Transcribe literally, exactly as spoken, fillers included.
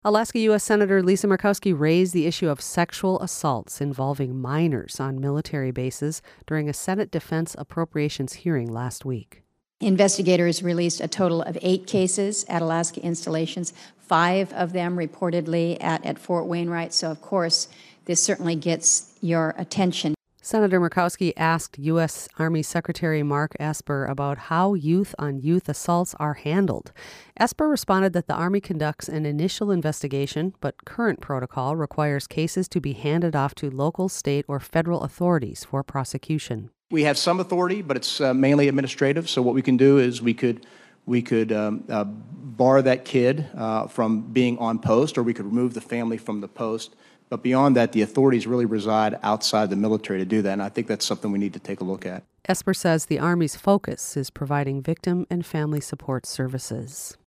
Alaska U S Senator Lisa Murkowski raised the issue of sexual assaults involving minors on military bases during a Senate Defense Appropriations hearing last week. Investigators released a total of eight cases at Alaska installations, five of them reportedly at, at Fort Wainwright. So, of course, this certainly gets your attention. Senator Murkowski asked U S. Army Secretary Mark Esper about how youth-on-youth assaults are handled. Esper responded that the Army conducts an initial investigation, but current protocol requires cases to be handed off to local, state, or federal authorities for prosecution. We have some authority, but it's uh, mainly administrative. So what we can do is we could we could um, uh, bar that kid uh, from being on post, or we could remove the family from the post. But beyond that, the authorities really reside outside the military to do that, and I think that's something we need to take a look at. Esper says the Army's focus is providing victim and family support services.